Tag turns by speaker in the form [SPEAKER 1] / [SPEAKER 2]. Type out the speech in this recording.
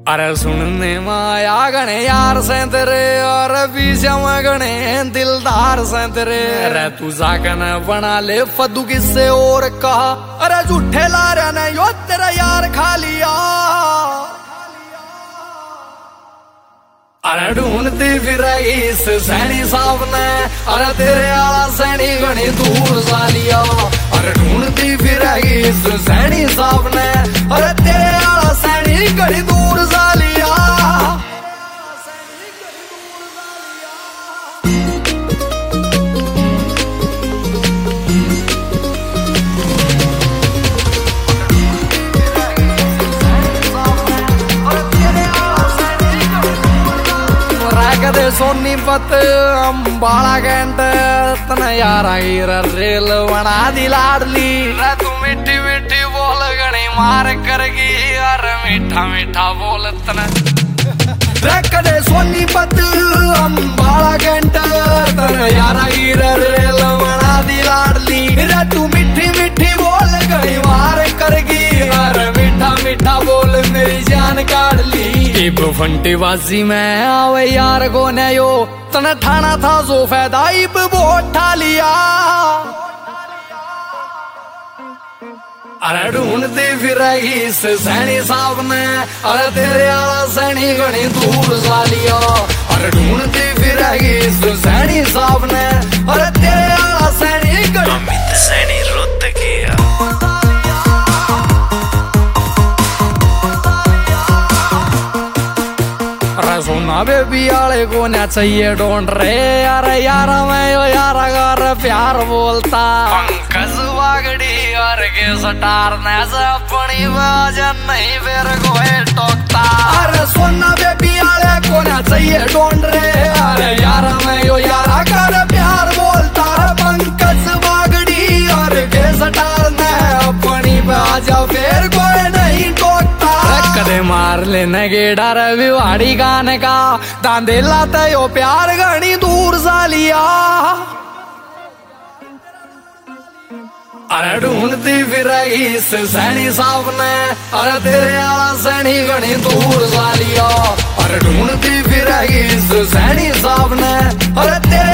[SPEAKER 1] अरे सुनने माया गणे यार से तेरे और पीछे में गणे दिलदार से तेरे। अरे तू जाकर बना ले फदू किससे और कहा। अरे झूठे लारे ने यो तेरा यार खा लिया। अरे ढूंढती फिर इस सैनी साहब ने अरे तेरे आला सैनी गणी दूर सा लिया। अरे ढूंढती फिर इस सैनी साहब ने अरे तेरे आला सैनी गणी दूर सा लिया। सोनीपत अंबाला कैंट तना यारा रेल बना दी लाडली। तू मीठी मीठी बोल गणी मार करगी यार मीठा मीठा बोल तना। कदे सोनीपत अंबाला कैंट तना यारा रेल बना दी लाडली। तू मीठी मीठी बोल गणी मार करगी यार मीठा मीठा बोल मेरी जान काट ली। फंटी बाजी में आवे यार को ने यो तने ठाना था जो फायदा इब वो उठा लिया। अरे ढूंढती फिर इस सैनी साहब ने अरे तेरे आला सैनी गणी दूर सा लिया। अरे ढूंढती फिर इस सैनी साहब ने अरे तेरे आला सैनी गणी सैनी रुत किया। सोना बेबी आले को ना चाहिए ढूंढ रे। अरे यार मैं यो यारा घर प्यार बोलता। पंकज वागड़ी और के सटार ने से अपनी वजह नहीं फिर कोई टोकता। अरे सोना बेबी आले को ना चाहिए ढूंढ रे। अरे यार मैं यो यारा घर प्यार बोलता। पंकज वागड़ी और के सटार ने अपनी वजह फिर कोई नहीं टोकता। कदे मार लेने के डर विवाड़ी गाने का दांदेला तयो प्यार गणी दूर सा लिया। अरे ढूंढती फिर इस सैनी साहब ने अरे तेरे आला सैनी गणी दूर सा लिया। अरे ढूंढती फिर इस सैनी साहब ने अरे तेरे